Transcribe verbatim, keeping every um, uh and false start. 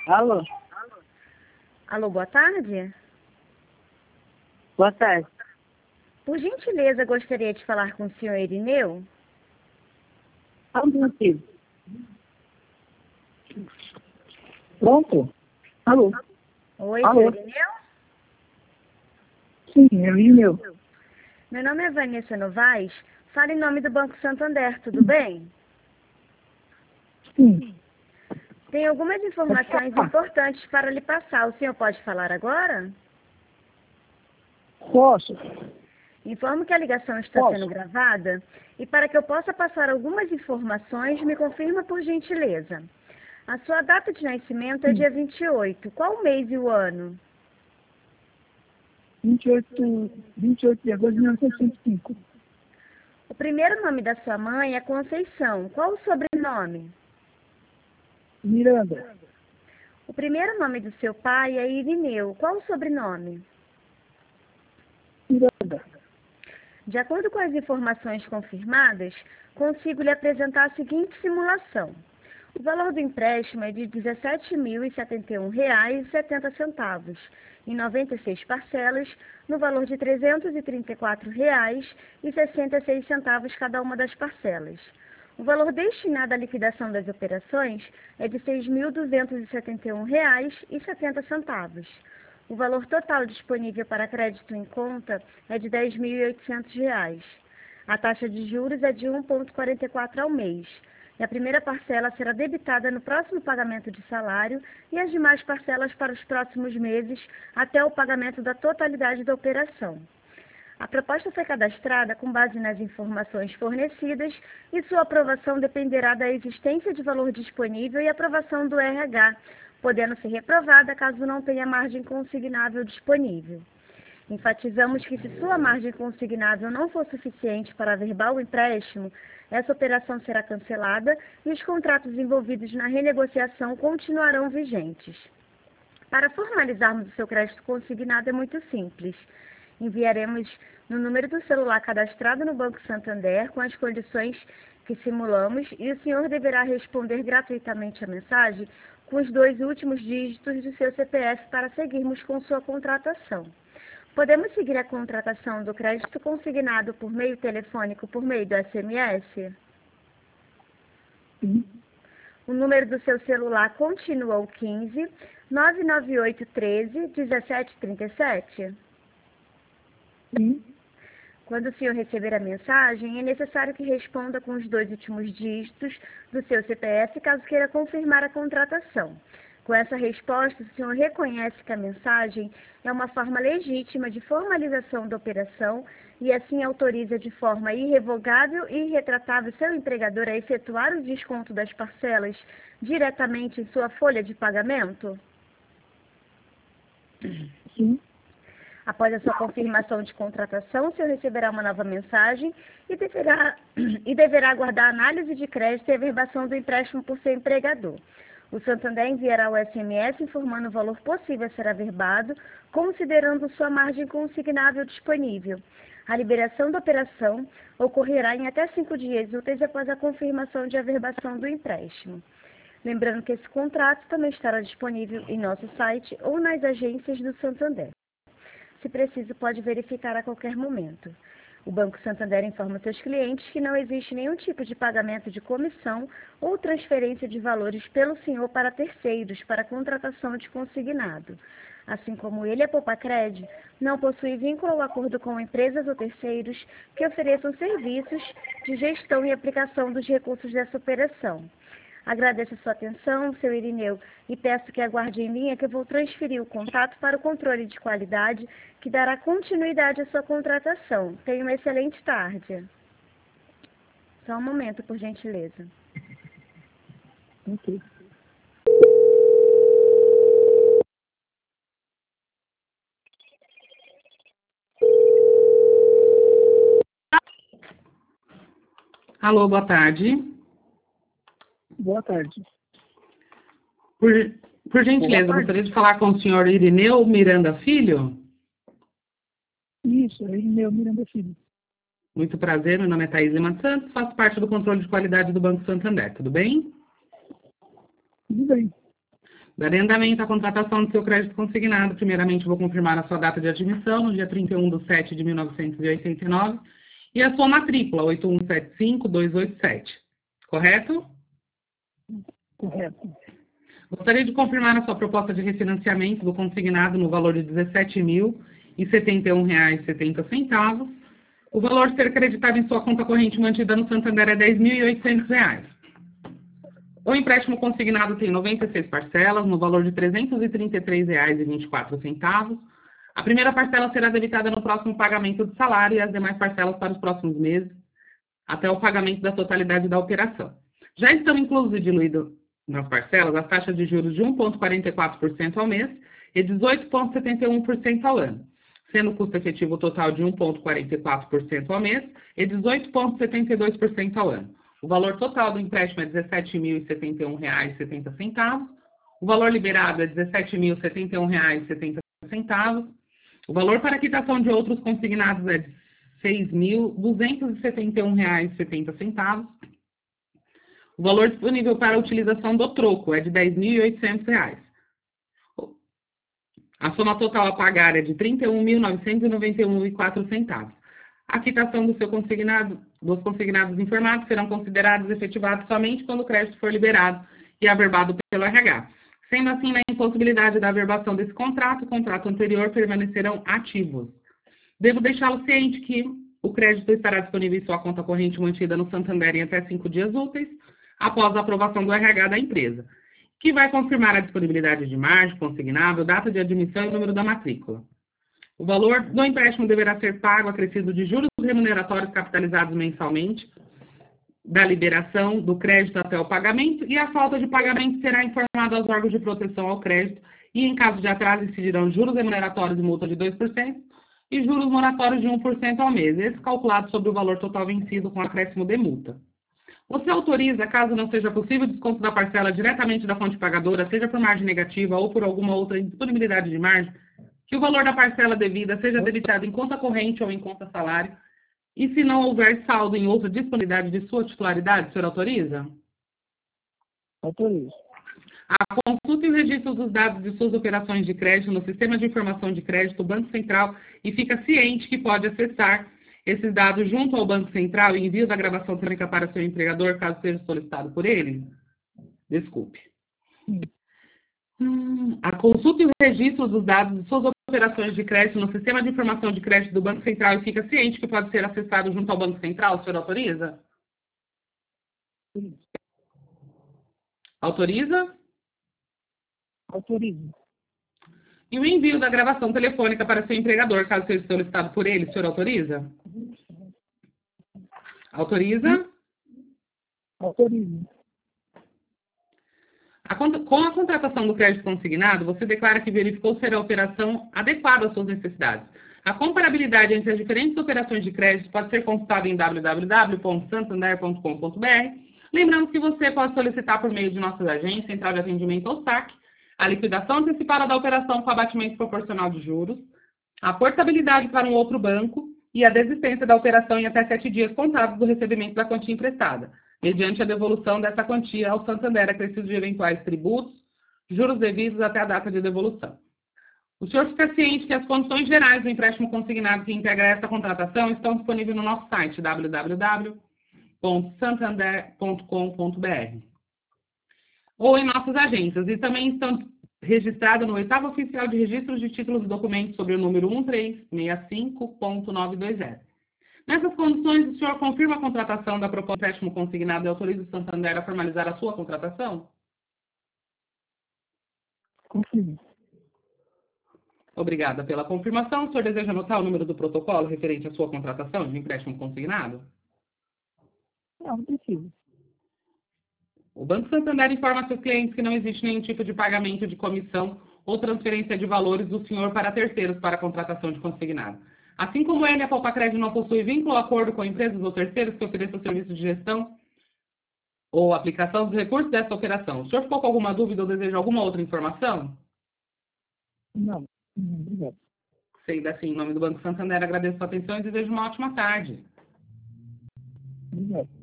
Alô? Alô, boa tarde. Boa tarde. Por gentileza, gostaria de falar com o senhor Irineu. Algum motivo? Pronto? Alô? Oi, Alô? senhor Irineu? Sim, eu e o meu. Meu nome é Vanessa Novaes. Falo em nome do Banco Santander, tudo bem? Sim. Tem algumas Pode informações falar. importantes para lhe passar. O senhor pode falar agora? Posso? Informo que a ligação está Posso? sendo gravada e para que eu possa passar algumas informações, me confirma por gentileza. A sua data de nascimento é Sim. dia vinte e oito. Qual o mês e o ano? vinte e oito, vinte e oito de agosto de mil novecentos e sessenta e cinco. O primeiro nome da sua mãe é Conceição. Qual o sobrenome? Miranda. O primeiro nome do seu pai é Irineu. Qual o sobrenome? Miranda. De acordo com as informações confirmadas, consigo lhe apresentar a seguinte simulação. O valor do empréstimo é de dezessete mil e setenta e um reais e setenta centavos, em noventa e seis parcelas, no valor de trezentos e trinta e quatro reais e sessenta e seis centavos cada uma das parcelas. O valor destinado à liquidação das operações é de seis mil duzentos e setenta e um reais e setenta centavos. O valor total disponível para crédito em conta é de dez mil e oitocentos reais. A taxa de juros é de um vírgula quarenta e quatro ao mês. E a primeira parcela será debitada no próximo pagamento de salário e as demais parcelas para os próximos meses até o pagamento da totalidade da operação. A proposta foi cadastrada com base nas informações fornecidas e sua aprovação dependerá da existência de valor disponível e aprovação do R H, podendo ser reprovada caso não tenha margem consignável disponível. Enfatizamos que se sua margem consignável não for suficiente para averbar o empréstimo, essa operação será cancelada e os contratos envolvidos na renegociação continuarão vigentes. Para formalizarmos o seu crédito consignado é muito simples. Enviaremos no número do celular cadastrado no Banco Santander com as condições que simulamos e o senhor deverá responder gratuitamente a mensagem com os dois últimos dígitos do seu C P F para seguirmos com sua contratação. Podemos seguir a contratação do crédito consignado por meio telefônico por meio do S M S? Sim. O número do seu celular continua o quinze, nove nove oito, treze, dezessete trinta e sete? Sim. Quando o senhor receber a mensagem, é necessário que responda com os dois últimos dígitos do seu C P F caso queira confirmar a contratação. Com essa resposta, o senhor reconhece que a mensagem é uma forma legítima de formalização da operação e assim autoriza de forma irrevogável e irretratável seu empregador a efetuar o desconto das parcelas diretamente em sua folha de pagamento? Sim. Após a sua confirmação de contratação, o senhor receberá uma nova mensagem e deverá, e deverá aguardar a análise de crédito e averbação do empréstimo por seu empregador. O Santander enviará o S M S informando o valor possível a ser averbado, considerando sua margem consignável disponível. A liberação da operação ocorrerá em até cinco dias úteis após a confirmação de averbação do empréstimo. Lembrando que esse contrato também estará disponível em nosso site ou nas agências do Santander. Se preciso, pode verificar a qualquer momento. O Banco Santander informa seus clientes que não existe nenhum tipo de pagamento de comissão ou transferência de valores pelo senhor para terceiros para contratação de consignado. Assim como ele, a Poupacred não possui vínculo ou acordo com empresas ou terceiros que ofereçam serviços de gestão e aplicação dos recursos dessa operação. Agradeço a sua atenção, seu Irineu, e peço que aguarde em linha que eu vou transferir o contato para o controle de qualidade, que dará continuidade à sua contratação. Tenha uma excelente tarde. Só um momento, por gentileza. Ok. Alô, boa tarde. Boa tarde. Por, por gentileza, Boa tarde. gostaria de falar com o senhor Irineu Miranda Filho? Isso, eu e meu Miranda Filho. Muito prazer, meu nome é Thaís Lima Santos, faço parte do controle de qualidade do Banco Santander, tudo bem? Tudo bem. Darei andamento à contratação do seu crédito consignado. Primeiramente, vou confirmar a sua data de admissão, no dia trinta e um de setembro de mil novecentos e oitenta e nove, e a sua matrícula, oito um sete cinco dois oito sete. Correto? Correto. Gostaria de confirmar a sua proposta de refinanciamento do consignado no valor de dezessete mil e setenta e um reais e setenta centavos. O valor a ser acreditado em sua conta corrente mantida no Santander é dez mil e oitocentos reais. O empréstimo consignado tem noventa e seis parcelas, no valor de trezentos e trinta e três reais e vinte e quatro centavos. A primeira parcela será debitada no próximo pagamento do salário e as demais parcelas para os próximos meses, até o pagamento da totalidade da operação. Já estão inclusos e diluídos nas parcelas as taxas de juros de um vírgula quarenta e quatro por cento ao mês e dezoito vírgula setenta e um por cento ao ano, sendo o custo efetivo total de um vírgula quarenta e quatro por cento ao mês e dezoito vírgula setenta e dois por cento ao ano. O valor total do empréstimo é dezessete mil e setenta e um reais e setenta centavos. O valor liberado é dezessete mil e setenta e um reais e setenta centavos. O valor para quitação de outros consignados é de seis mil duzentos e setenta e um reais e setenta centavos. O valor disponível para a utilização do troco é de dez mil e oitocentos reais. A soma total a pagar é de trinta e um mil novecentos e noventa e um reais e quatro centavos. A quitação do seu consignado, dos consignados informados serão considerados efetivados somente quando o crédito for liberado e averbado pelo R H. Sendo assim, na impossibilidade da averbação desse contrato, o contrato anterior permanecerão ativos. Devo deixá-lo ciente que o crédito estará disponível em sua conta corrente mantida no Santander em até cinco dias úteis, após a aprovação do R H da empresa, que vai confirmar a disponibilidade de margem consignável, data de admissão e número da matrícula. O valor do empréstimo deverá ser pago acrescido de juros remuneratórios capitalizados mensalmente, da liberação do crédito até o pagamento, e a falta de pagamento será informada aos órgãos de proteção ao crédito, e em caso de atraso incidirão juros remuneratórios e multa de dois por cento e juros moratórios de um por cento ao mês, esse calculado sobre o valor total vencido com acréscimo de multa. Você autoriza, caso não seja possível, o desconto da parcela diretamente da fonte pagadora, seja por margem negativa ou por alguma outra indisponibilidade de margem, que o valor da parcela devida seja debitado em conta corrente ou em conta salário, e se não houver saldo em outra disponibilidade de sua titularidade, o senhor autoriza? Autorizo. A consulta e o registro dos dados de suas operações de crédito no Sistema de Informação de Crédito do Banco Central e fica ciente que pode acessar esses dados junto ao Banco Central e envio da gravação telefônica para seu empregador, caso seja solicitado por ele? Desculpe. Hum, a consulta e o registro dos dados de suas operações de crédito no Sistema de Informação de Crédito do Banco Central e fica ciente que pode ser acessado junto ao Banco Central, o senhor autoriza? Sim. Autoriza? Autorizo. E o envio da gravação telefônica para seu empregador, caso seja solicitado por ele, o senhor autoriza? Autoriza? Autorizo. A, com a contratação do crédito consignado, você declara que verificou ser a operação adequada às suas necessidades. A comparabilidade entre as diferentes operações de crédito pode ser consultada em w w w ponto santander ponto com ponto b r. Lembrando que você pode solicitar por meio de nossas agências, Central de Atendimento ou S A C, a liquidação antecipada da operação com abatimento proporcional de juros, a portabilidade para um outro banco e a desistência da operação em até sete dias contados do recebimento da quantia emprestada, mediante a devolução dessa quantia ao Santander acrescido de eventuais tributos, juros devidos até a data de devolução. O senhor fica ciente que as condições gerais do empréstimo consignado que integra essa contratação estão disponíveis no nosso site w w w ponto santander ponto com ponto b r ou em nossas agências, e também estão registradas no oitavo Oficial de Registros de Títulos e Documentos sobre o número um três seis cinco ponto nove dois zero. Nessas condições, o senhor confirma a contratação da proposta de empréstimo consignado e autoriza o Santander a formalizar a sua contratação? Confirmo. Obrigada pela confirmação. O senhor deseja anotar o número do protocolo referente à sua contratação de empréstimo consignado? Não, não preciso. O Banco Santander informa a seus clientes que não existe nenhum tipo de pagamento de comissão ou transferência de valores do senhor para terceiros para a contratação de consignado. Assim como ele, a Poupa-Crédito não possui vínculo ou acordo com empresas ou terceiros que ofereçam serviços de gestão ou aplicação dos recursos dessa operação. O senhor ficou com alguma dúvida ou deseja alguma outra informação? Não. Não, obrigado. Sei, assim, em nome do Banco Santander, agradeço a sua atenção e desejo uma ótima tarde. Obrigado.